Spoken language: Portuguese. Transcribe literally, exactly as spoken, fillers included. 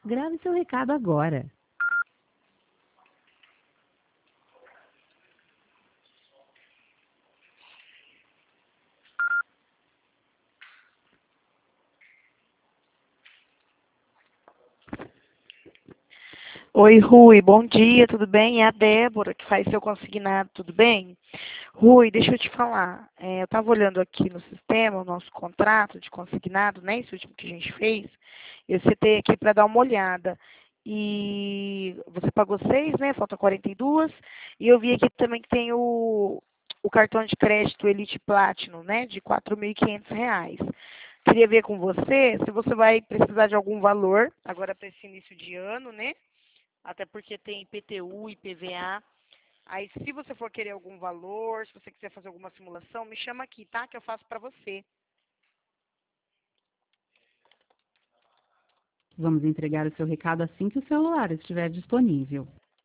Grave seu recado agora. Oi, Rui, bom dia, tudo bem? É a Débora que faz seu consignado, tudo bem? Rui, deixa eu te falar. É, eu estava olhando aqui no sistema o nosso contrato de consignado, né? Esse último que a gente fez. Eu citei aqui para dar uma olhada. E você pagou seis, né? Falta quarenta e duas. E eu vi aqui também que tem o, o cartão de crédito Elite Platinum, né? De quatro mil e quinhentos reais. Queria ver com você se você vai precisar de algum valor agora para esse início de ano, né? Até porque tem I P T U, I P V A. Aí, se você for querer algum valor, se você quiser fazer alguma simulação, me chama aqui, tá? Que eu faço para você. Vamos entregar o seu recado assim que o celular estiver disponível.